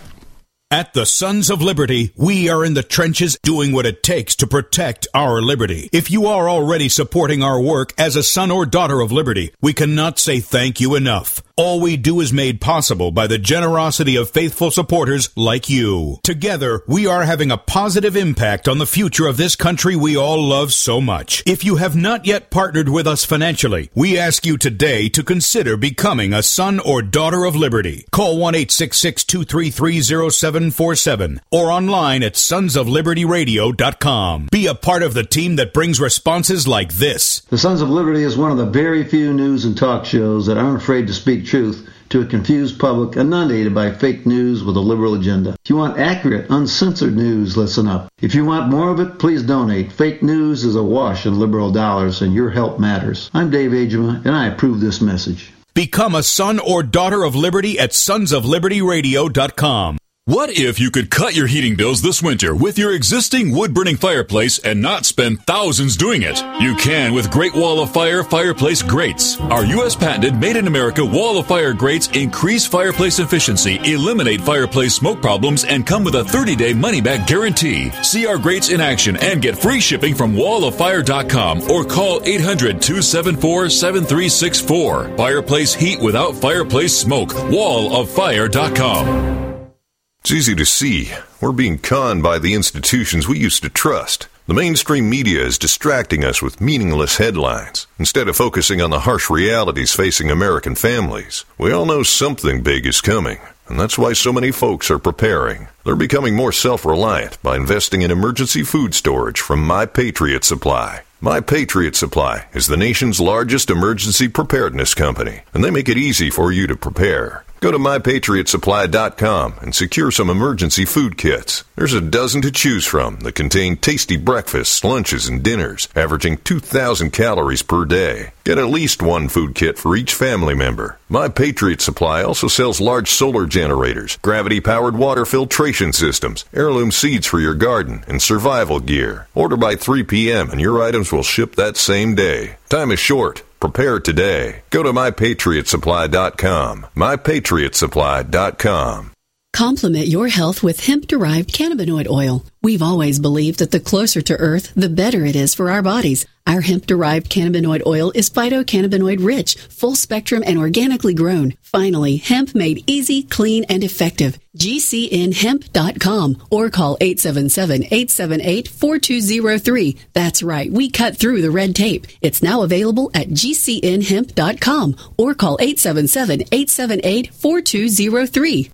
At the Sons of Liberty, we are in the trenches doing what it takes to protect our liberty. If you are already supporting our work as a son or daughter of liberty, we cannot say thank you enough. All we do is made possible by the generosity of faithful supporters like you. Together, we are having a positive impact on the future of this country we all love so much. If you have not yet partnered with us financially, we ask you today to consider becoming a son or daughter of liberty. Call one eight six six, two three three, zero seven four seven or online at sons of liberty radio dot com. Be a part of the team that brings responses like this. The Sons of Liberty is one of the very few news and talk shows that aren't afraid to speak truth to a confused public inundated by fake news with a liberal agenda. If you want accurate, uncensored news, listen up. If you want more of it, please donate. Fake news is awash in liberal dollars, and your help matters. I'm Dave Agema, and I approve this message. Become a son or daughter of liberty at sons of liberty radio dot com. What if you could cut your heating bills this winter with your existing wood-burning fireplace and not spend thousands doing it? You can with Great Wall of Fire fireplace grates. Our U S patented made-in-America Wall of Fire grates increase fireplace efficiency, eliminate fireplace smoke problems, and come with a thirty-day money-back guarantee. See our grates in action and get free shipping from wall of fire dot com or call eight hundred, two seven four, seven three six four. Fireplace heat without fireplace smoke. wall of fire dot com. It's easy to see. We're being conned by the institutions we used to trust. The mainstream media is distracting us with meaningless headlines, instead of focusing on the harsh realities facing American families. We all know something big is coming, and that's why so many folks are preparing. They're becoming more self-reliant by investing in emergency food storage from My Patriot Supply. My Patriot Supply is the nation's largest emergency preparedness company, and they make it easy for you to prepare. Go to my patriot supply dot com and secure some emergency food kits. There's a dozen to choose from that contain tasty breakfasts, lunches, and dinners, averaging two thousand calories per day. Get at least one food kit for each family member. My Patriot Supply also sells large solar generators, gravity-powered water filtration systems, heirloom seeds for your garden, and survival gear. Order by three p.m. and your items will ship that same day. Time is short. Prepare today. Go to my patriot supply dot com. my patriot supply dot com. Complement your health with hemp-derived cannabinoid oil. We've always believed that the closer to Earth, the better it is for our bodies. Our hemp-derived cannabinoid oil is phytocannabinoid-rich, full-spectrum, and organically grown. Finally, hemp made easy, clean, and effective. G C N hemp dot com or call eight seven seven, eight seven eight, four two zero three. That's right, we cut through the red tape. It's now available at G C N hemp dot com or call eight seven seven, eight seven eight, four two zero three.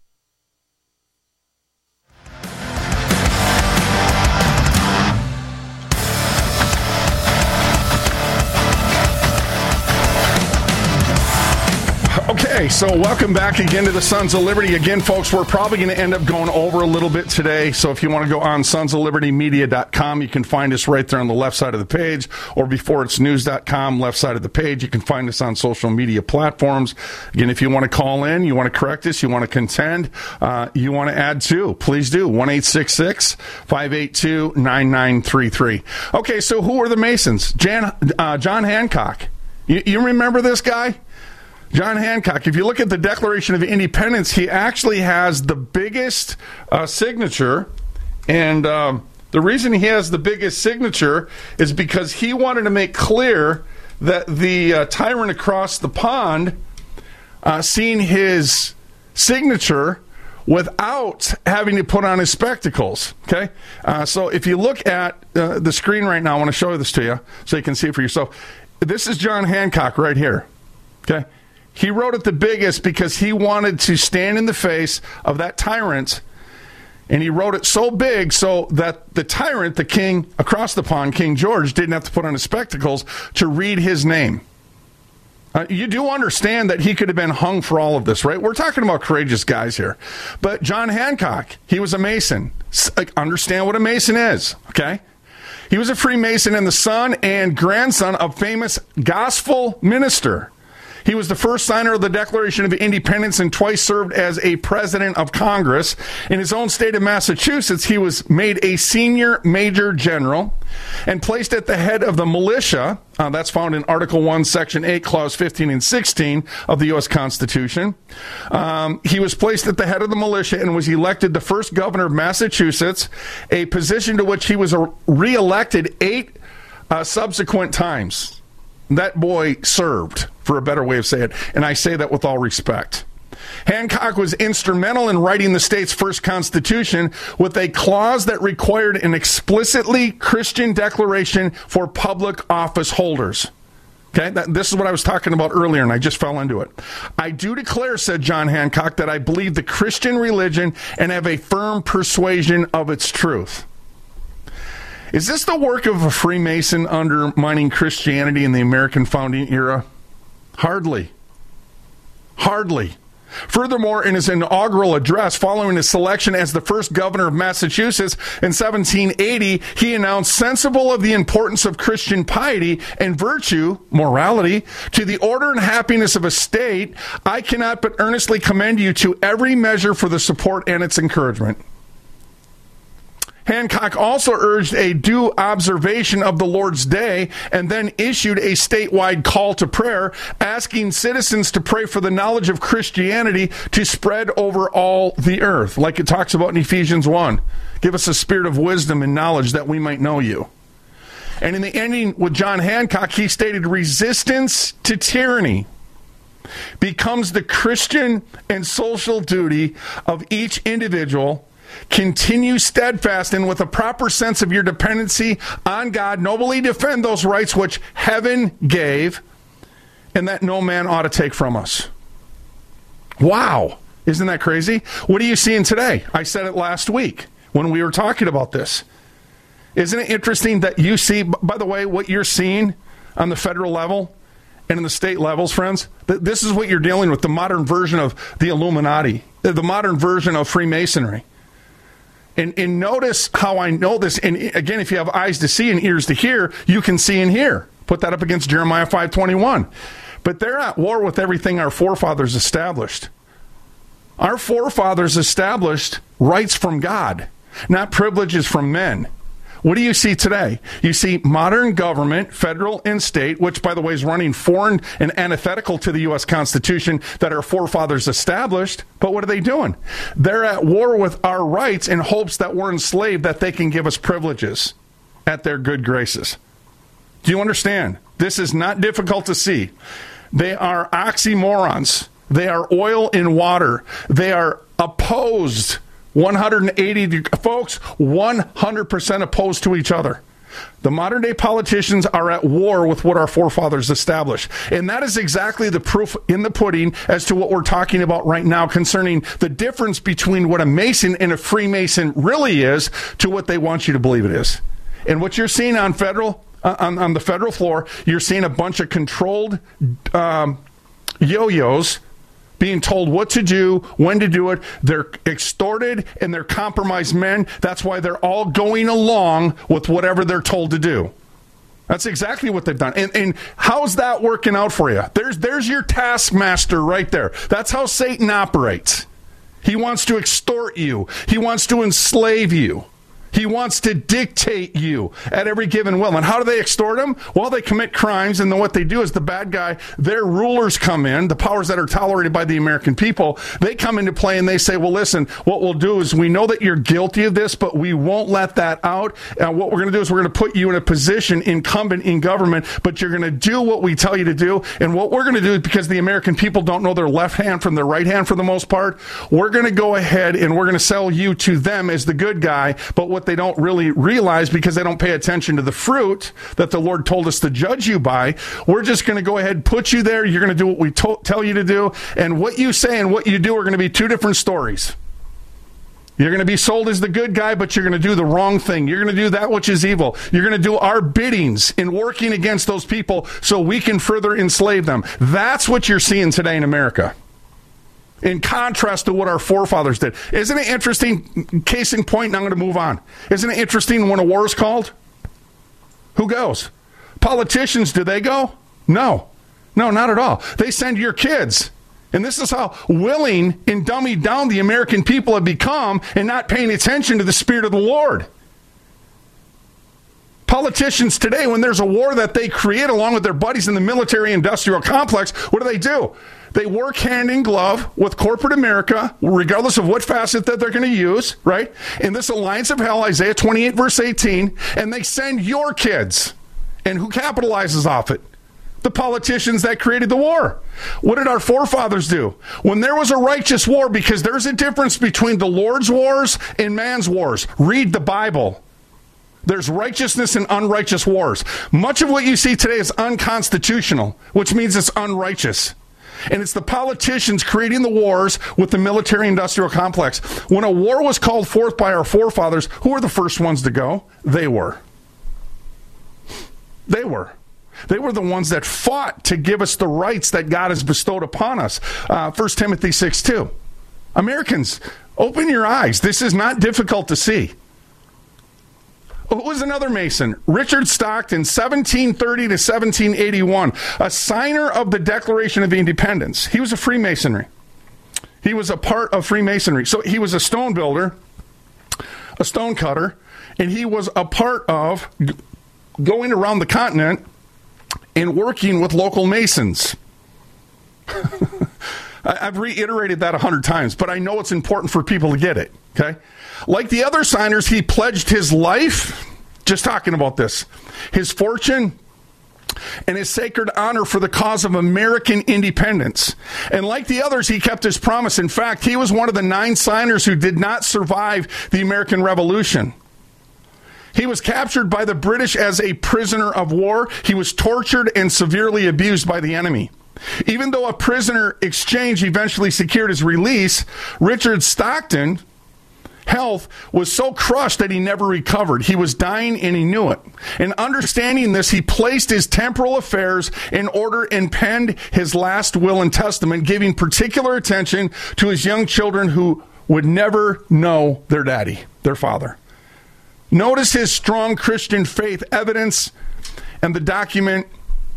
Okay, so welcome back again to the Sons of Liberty. Again, folks, we're probably going to end up going over a little bit today. So if you want to go on sons of liberty media dot com, you can find us right there on the left side of the page, or before it's news dot com, left side of the page. You can find us on social media platforms. Again, if you want to call in, you want to correct us, you want to contend, uh, you want to add to, please do. one eight six six, five eight two, nine nine three three. Okay, so who are the Masons? Jan, uh, John Hancock. You, you remember this guy? John Hancock, if you look at the Declaration of Independence, he actually has the biggest uh, signature, and um, the reason he has the biggest signature is because he wanted to make clear that the uh, tyrant across the pond uh, seen his signature without having to put on his spectacles. Okay, uh, so if you look at uh, the screen right now, I want to show this to you so you can see it for yourself. This is John Hancock right here. Okay. He wrote it the biggest because he wanted to stand in the face of that tyrant, and he wrote it so big so that the tyrant, the king across the pond, King George, didn't have to put on his spectacles to read his name. Uh, you do understand that he could have been hung for all of this, right? We're talking about courageous guys here. But John Hancock, he was a Mason. S- understand what a Mason is, okay? He was a Freemason and the son and grandson of famous gospel minister. He was the first signer of the Declaration of Independence and twice served as a president of Congress. In his own state of Massachusetts, he was made a senior major general and placed at the head of the militia. Uh, that's found in Article one, Section eight, Clause fifteen and sixteen of the U S Constitution. Um, he was placed at the head of the militia and was elected the first governor of Massachusetts, a position to which he was re-elected eight uh, subsequent times. That boy served, for a better way of saying it, and I say that with all respect. Hancock was instrumental in writing the state's first constitution with a clause that required an explicitly Christian declaration for public office holders. Okay, that, this is what I was talking about earlier, and I just fell into it. I do declare, said John Hancock, that I believe the Christian religion and have a firm persuasion of its truth. Is this the work of a Freemason undermining Christianity in the American founding era? Hardly. Hardly. Furthermore, in his inaugural address following his selection as the first governor of Massachusetts in seventeen eighty, he announced, sensible of the importance of Christian piety and virtue, morality, to the order and happiness of a state, I cannot but earnestly commend you to every measure for the support and its encouragement. Hancock also urged a due observation of the Lord's Day and then issued a statewide call to prayer, asking citizens to pray for the knowledge of Christianity to spread over all the earth, like it talks about in Ephesians one. Give us a spirit of wisdom and knowledge that we might know you. And in the ending with John Hancock, he stated, resistance to tyranny becomes the Christian and social duty of each individual. Continue steadfast and with a proper sense of your dependency on God, nobly defend those rights which heaven gave and that no man ought to take from us. Wow. Isn't that crazy? What are you seeing today? I said it last week when we were talking about this. Isn't it interesting that you see, by the way, what you're seeing on the federal level and in the state levels, friends? This is what you're dealing with, the modern version of the Illuminati, the modern version of Freemasonry. And, and notice how I know this. And again, if you have eyes to see and ears to hear, you can see and hear. Put that up against Jeremiah five twenty-one. But they're at war with everything our forefathers established. Our forefathers established rights from God, not privileges from men. What do you see today? You see modern government, federal and state, which, by the way, is running foreign and antithetical to the U S Constitution that our forefathers established. But what are they doing? They're at war with our rights in hopes that we're enslaved, that they can give us privileges at their good graces. Do you understand? This is not difficult to see. They are oxymorons. They are oil in water. They are opposed one hundred eighty, folks, one hundred percent opposed to each other. The modern day politicians are at war with what our forefathers established. And that is exactly the proof in the pudding as to what we're talking about right now concerning the difference between what a Mason and a Freemason really is to what they want you to believe it is. And what you're seeing on federal, uh, on, on the federal floor, you're seeing a bunch of controlled um, yo-yos being told what to do, when to do it. They're extorted and they're compromised men. That's why they're all going along with whatever they're told to do. That's exactly what they've done. And, and how's that working out for you? There's, there's your taskmaster right there. That's how Satan operates. He wants to extort you. He wants to enslave you. He wants to dictate you at every given will. And how do they extort him? Well, they commit crimes, and then what they do is the bad guy, their rulers come in, the powers that are tolerated by the American people, they come into play and they say, well, listen, what we'll do is we know that you're guilty of this, but we won't let that out. And what we're going to do is we're going to put you in a position incumbent in government, but you're going to do what we tell you to do. And what we're going to do is, because the American people don't know their left hand from their right hand for the most part, we're going to go ahead and we're going to sell you to them as the good guy. But what they don't really realize, because they don't pay attention to the fruit that the Lord told us to judge you by, we're just going to go ahead and put you there. You're going to do what we to- tell you to do. And what you say and what you do are going to be two different stories. You're going to be sold as the good guy, but you're going to do the wrong thing. You're going to do that which is evil. You're going to do our biddings in working against those people so we can further enslave them. That's what you're seeing today in America, in contrast to what our forefathers did. Isn't it interesting? Case in point, and I'm going to move on. Isn't it interesting when a war is called? Who goes? Politicians, do they go? No. No, not at all. They send your kids. And this is how willing and dummied down the American people have become and not paying attention to the Spirit of the Lord. Politicians today, when there's a war that they create along with their buddies in the military-industrial complex, what do they do? They work hand in glove with corporate America, regardless of what facet that they're going to use, right? In this alliance of hell, Isaiah twenty-eight, verse eighteen, and they send your kids. And who capitalizes off it? The politicians that created the war. What did our forefathers do? When there was a righteous war, because there's a difference between the Lord's wars and man's wars. Read the Bible. There's righteousness and unrighteous wars. Much of what you see today is unconstitutional, which means it's unrighteous. And it's the politicians creating the wars with the military-industrial complex. When a war was called forth by our forefathers, who were the first ones to go? They were. They were. They were the ones that fought to give us the rights that God has bestowed upon us. Uh, First Timothy six two. Americans, open your eyes. This is not difficult to see. Who was another Mason? Richard Stockton, seventeen thirty to seventeen eighty-one, a signer of the Declaration of Independence. He was a Freemasonry. He was a part of Freemasonry. So he was a stone builder, a stone cutter, and he was a part of g- going around the continent and working with local Masons. I've reiterated that a hundred times, but I know it's important for people to get it, okay? Like the other signers, he pledged his life, just talking about this, his fortune, and his sacred honor for the cause of American independence. And like the others, he kept his promise. In fact, he was one of the nine signers who did not survive the American Revolution. He was captured by the British as a prisoner of war. He was tortured and severely abused by the enemy. Even though a prisoner exchange eventually secured his release, Richard Stockton health was so crushed that he never recovered. He was dying and he knew it. And understanding this, he placed his temporal affairs in order and penned his last will and testament, giving particular attention to his young children who would never know their daddy, their father. Notice his strong Christian faith evidence and the document.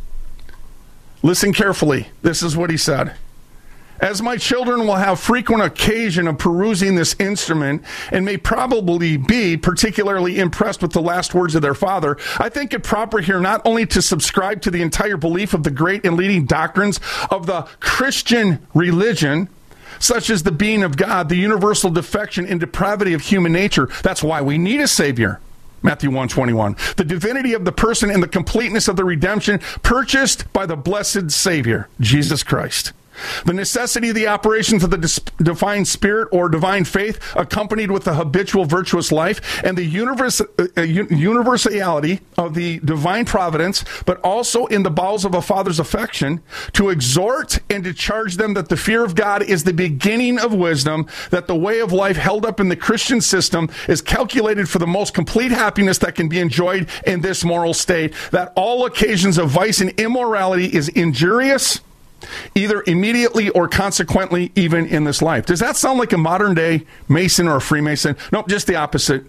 Listen carefully. This is what he said. As my children will have frequent occasion of perusing this instrument and may probably be particularly impressed with the last words of their father, I think it proper here not only to subscribe to the entire belief of the great and leading doctrines of the Christian religion, such as the being of God, the universal defection and depravity of human nature. That's why we need a Savior. Matthew one twenty-one. The divinity of the person and the completeness of the redemption purchased by the blessed Savior, Jesus Christ. The necessity of the operations of the dis- divine spirit or divine faith accompanied with the habitual virtuous life and the universe, uh, universality of the divine providence, but also in the bowels of a father's affection, to exhort and to charge them that the fear of God is the beginning of wisdom, that the way of life held up in the Christian system is calculated for the most complete happiness that can be enjoyed in this moral state, that all occasions of vice and immorality is injurious, either immediately or consequently, even in this life. Does that sound like a modern day Mason or a Freemason? Nope, just the opposite.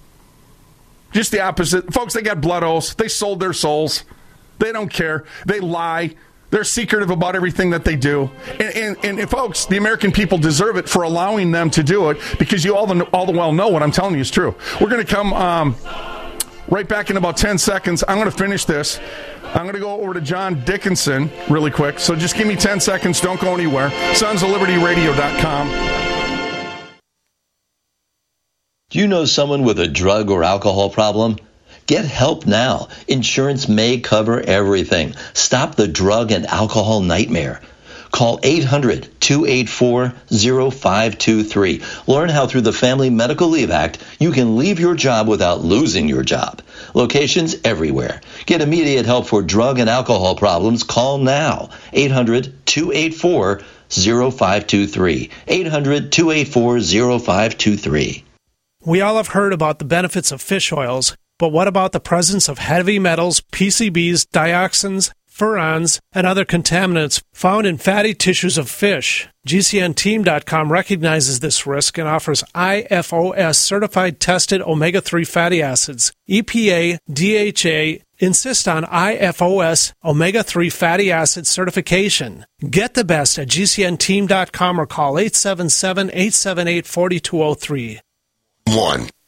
Just the opposite. Folks, they got blood oaths. They sold their souls. They don't care. They lie. They're secretive about everything that they do. And, and, and folks, the American people deserve it for allowing them to do it, because you all the, all the well know what I'm telling you is true. We're going to come um, right back in about ten seconds. I'm going to finish this. I'm going to go over to John Dickinson really quick, so just give me ten seconds. Don't go anywhere. sons of liberty radio dot com. Do you know someone with a drug or alcohol problem? Get help now. Insurance may cover everything. Stop the drug and alcohol nightmare. Call eight hundred, two eight four, zero five two three. Learn how through the Family Medical Leave Act you can leave your job without losing your job. Locations everywhere. Get immediate help for drug and alcohol problems. Call now. eight hundred, two eight four, zero five two three. eight hundred, two eight four, zero five two three. We all have heard about the benefits of fish oils, but what about the presence of heavy metals, P C Bs, dioxins, furans, and other contaminants found in fatty tissues of fish? G C N team dot com recognizes this risk and offers I F O S certified tested omega three fatty acids, E P A, D H A, insist on I F O S omega three fatty acid certification. Get the best at G C N team dot com or call eight seven seven, eight seven eight, four two zero three. One.